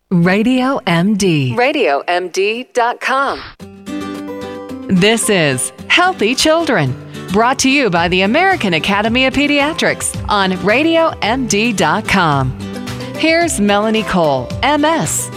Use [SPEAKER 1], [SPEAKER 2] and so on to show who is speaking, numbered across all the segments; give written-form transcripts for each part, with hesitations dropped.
[SPEAKER 1] Radio MD.
[SPEAKER 2] RadioMD.com.
[SPEAKER 1] This is Healthy Children, brought to you by the American Academy of Pediatrics on RadioMD.com. Here's Melanie Cole, MS.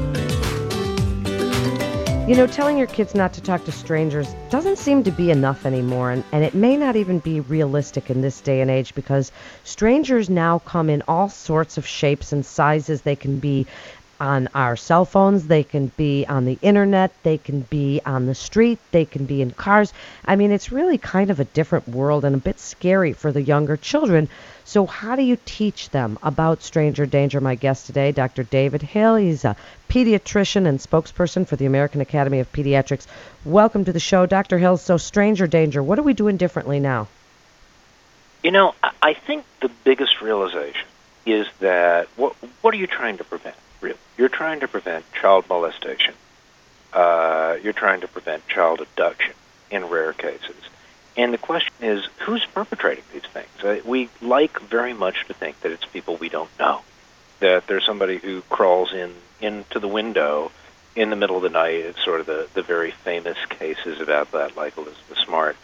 [SPEAKER 3] You know, telling your kids not to talk to strangers doesn't seem to be enough anymore, and it may not even be realistic in this day and age because strangers now come in all sorts of shapes and sizes. They can be on our cell phones, they can be on the internet, they can be on the street, they can be in cars. I mean, it's really kind of a different world and a bit scary for the younger children. So how do you teach them about stranger danger? My guest today, Dr. David Hill. He's a pediatrician and spokesperson for the American Academy of Pediatrics. Welcome to the show, Dr. Hill. So stranger danger, what are we doing differently now?
[SPEAKER 4] You know, I think the biggest realization is that what are you trying to prevent, really? You're trying to prevent child molestation. You're trying to prevent child abduction in rare cases. And the question is, who's perpetrating these things? We like very much to think that it's people we don't know, that there's somebody who crawls into the window in the middle of the night. It's sort of the very famous cases about that, like Elizabeth Smart,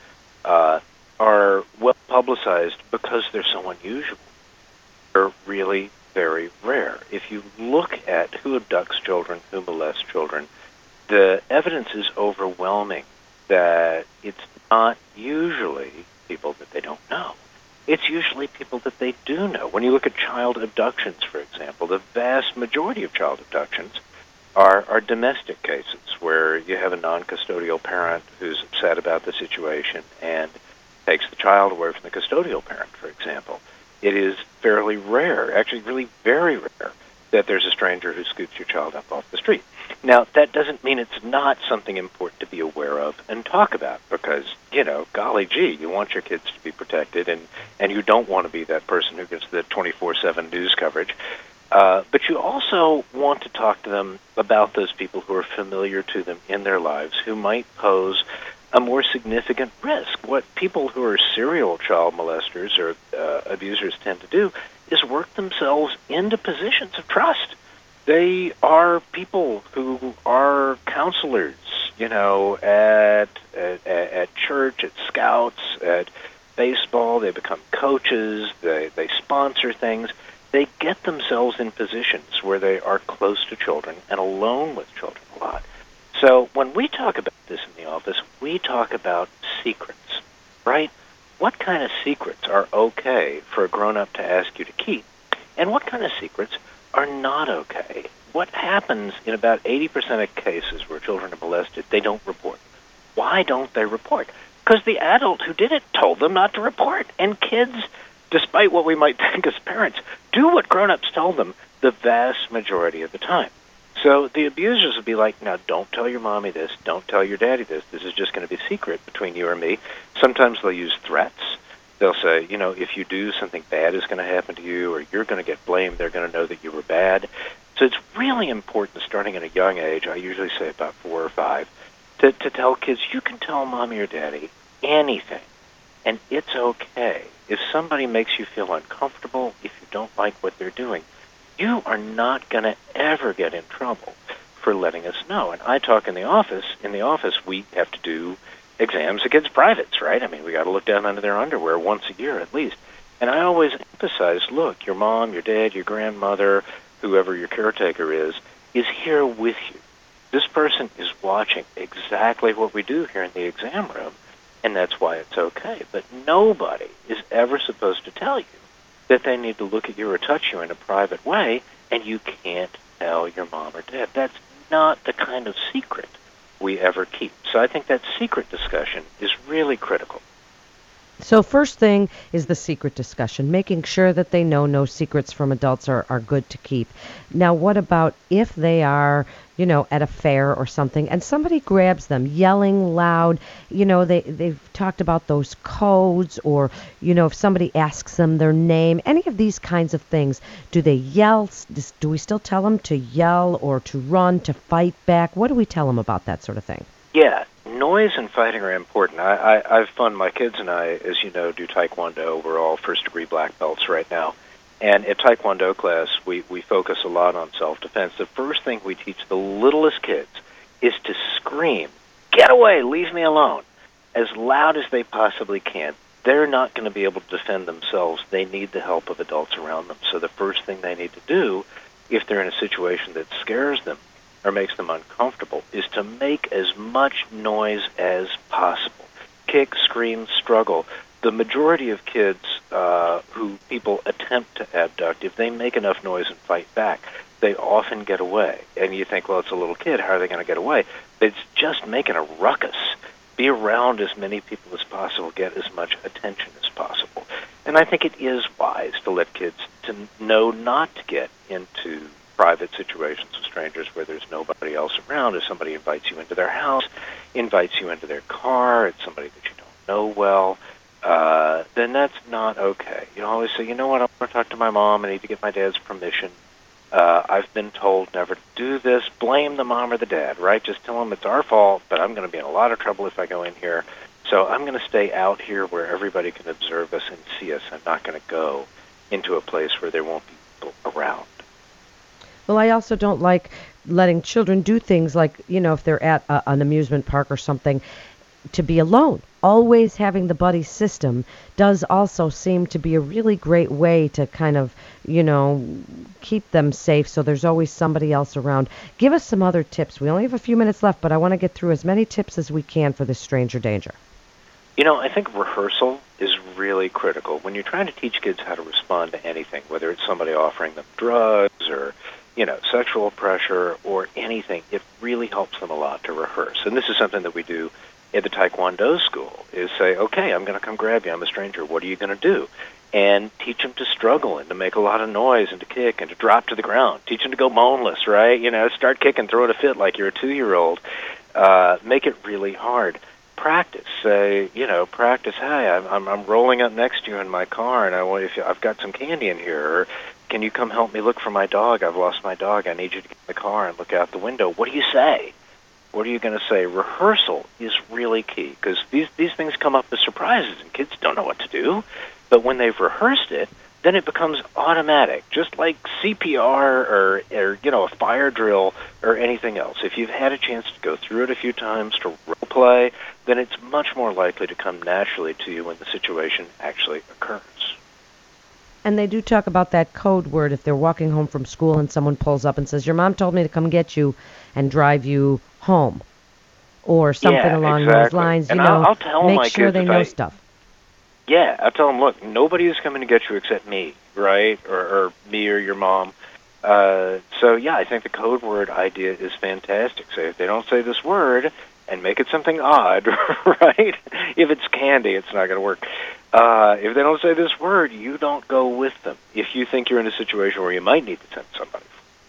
[SPEAKER 4] are well publicized because they're so unusual. They're really very rare. If you look at who abducts children, who molests children, the evidence is overwhelming that it's not usually people that they don't know. It's usually people that they do know. When you look at child abductions, for example, the vast majority of child abductions are domestic cases where you have a non-custodial parent who's upset about the situation and takes the child away from the custodial parent, for example. It is fairly rare, actually really very rare, that there's a stranger who scoops your child up off the street. Now, that doesn't mean it's not something important to be aware of and talk about because, you know, golly gee, you want your kids to be protected and you don't want to be that person who gets the 24/7 news coverage. But you also want to talk to them about those people who are familiar to them in their lives who might pose a more significant risk. What people who are serial child molesters or abusers tend to do is work themselves into positions of trust. They are people who are counselors, you know, at church, at scouts, at baseball. They become coaches. They sponsor things. They get themselves in positions where they are close to children and alone with children a lot. So when we talk about this in the office, we talk about secrets, right? What kind of secrets are okay for a grown-up to ask you to keep, and what kind of secrets are not okay? What happens in about 80% of cases where children are molested, they don't report. Why don't they report? Because the adult who did it told them not to report. And kids, despite what we might think as parents, do what grown-ups tell them the vast majority of the time. So the abusers will be like, now don't tell your mommy this, don't tell your daddy this. This is just going to be secret between you and me. Sometimes they'll use threats. They'll say, you know, if you do, something bad is going to happen to you or you're going to get blamed. They're going to know that you were bad. So it's really important, starting at a young age, I usually say about 4 or 5, to tell kids, you can tell mommy or daddy anything, and it's okay. If somebody makes you feel uncomfortable, if you don't like what they're doing, you are not going to ever get in trouble for letting us know. And I talk in the office. In the office, we have to do exams of kids' privates, right? I mean, we got to look down under their underwear once a year at least. And I always emphasize, look, your mom, your dad, your grandmother, whoever your caretaker is here with you. This person is watching exactly what we do here in the exam room, and that's why it's okay. But nobody is ever supposed to tell you that they need to look at you or touch you in a private way, and you can't tell your mom or dad. That's not the kind of secret we ever keep. So I think that secret discussion is really critical.
[SPEAKER 3] So first thing is the secret discussion, making sure that they know no secrets from adults are good to keep. Now, what about if they are, you know, at a fair or something and somebody grabs them yelling loud, you know, they've talked about those codes or, you know, if somebody asks them their name, any of these kinds of things, do they yell? Do we still tell them to yell or to run, to fight back? What do we tell them about that sort of thing?
[SPEAKER 4] Yeah, noise and fighting are important. I've fun. My kids and I, as you know, do Taekwondo. We're all first-degree black belts right now. And at Taekwondo class, we focus a lot on self-defense. The first thing we teach the littlest kids is to scream, "Get away, leave me alone," as loud as they possibly can. They're not going to be able to defend themselves. They need the help of adults around them. So the first thing they need to do, if they're in a situation that scares them or makes them uncomfortable, is to make as much noise as possible. Kick, scream, struggle. The majority of kids who people attempt to abduct, if they make enough noise and fight back, they often get away. And you think, well, it's a little kid, how are they going to get away? It's just making a ruckus. Be around as many people as possible, get as much attention as possible. And I think it is wise to let kids to know not to get into private situations with strangers where there's nobody else around. If somebody invites you into their house, invites you into their car, it's somebody that you don't know well, then that's not okay. You always say, you know what, I'm going to talk to my mom. I need to get my dad's permission. I've been told never to do this. Blame the mom or the dad, right? Just tell them it's our fault, but I'm going to be in a lot of trouble if I go in here. So I'm going to stay out here where everybody can observe us and see us. I'm not going to go into a place where there won't be people around.
[SPEAKER 3] Well, I also don't like letting children do things like, if they're at an amusement park or something, to be alone. Always having the buddy system does also seem to be a really great way to kind of, keep them safe, so there's always somebody else around. Give us some other tips. We only have a few minutes left, but I want to get through as many tips as we can for this stranger danger.
[SPEAKER 4] I think rehearsal is really critical. When you're trying to teach kids how to respond to anything, whether it's somebody offering them drugs or sexual pressure or anything, it really helps them a lot to rehearse. And this is something that we do at the Taekwondo school, is say, okay, I'm going to come grab you. I'm a stranger. What are you going to do? And teach them to struggle and to make a lot of noise and to kick and to drop to the ground. Teach them to go boneless, right? Start kicking, throw it a fit like you're a 2-year-old. Make it really hard. Practice. Say, practice, hey, I'm rolling up next to you in my car, and I've got some candy in here. Or, can you come help me look for my dog? I've lost my dog. I need you to get in the car and look out the window. What do you say? What are you going to say? Rehearsal is really key, because these things come up as surprises, and kids don't know what to do. But when they've rehearsed it, then it becomes automatic, just like CPR or a fire drill or anything else. If you've had a chance to go through it a few times, to role play, then it's much more likely to come naturally to you when the situation actually occurs.
[SPEAKER 3] And they do talk about that code word if they're walking home from school and someone pulls up and says, your mom told me to come get you and drive you home, or something along those lines.
[SPEAKER 4] And I'll tell
[SPEAKER 3] make
[SPEAKER 4] my
[SPEAKER 3] sure
[SPEAKER 4] kids
[SPEAKER 3] they know stuff.
[SPEAKER 4] Yeah, I'll tell them, look, nobody is coming to get you except me, right? Or me or your mom. So, yeah, I think the code word idea is fantastic. So if they don't say this word and make it something odd, right? If it's candy, it's not going to work. If they don't say this word, you don't go with them. If you think you're in a situation where you might need to send somebody.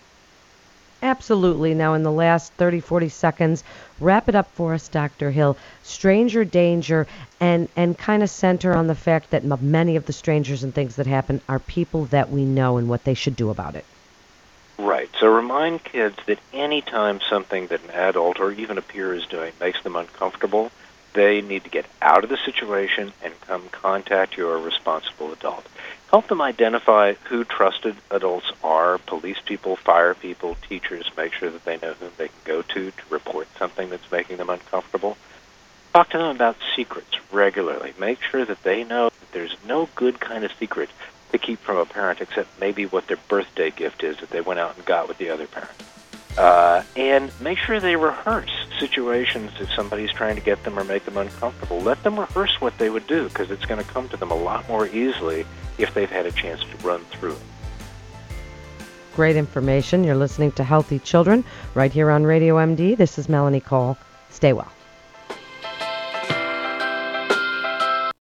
[SPEAKER 3] Absolutely. Now, in the last 30, 40 seconds, wrap it up for us, Dr. Hill. Stranger danger, and kind of center on the fact that many of the strangers and things that happen are people that we know and what they should do about it.
[SPEAKER 4] Right. So remind kids that any time something that an adult or even a peer is doing makes them uncomfortable, they need to get out of the situation and come contact your responsible adult. Help them identify who trusted adults are, police people, fire people, teachers. Make sure that they know whom they can go to report something that's making them uncomfortable. Talk to them about secrets regularly. Make sure that they know that there's no good kind of secret to keep from a parent except maybe what their birthday gift is that they went out and got with the other parent. And make sure they rehearse situations if somebody's trying to get them or make them uncomfortable. Let them rehearse what they would do, because it's going to come to them a lot more easily if they've had a chance to run through it.
[SPEAKER 3] Great information. You're listening to Healthy Children right here on Radio MD. This is Melanie Cole. Stay well.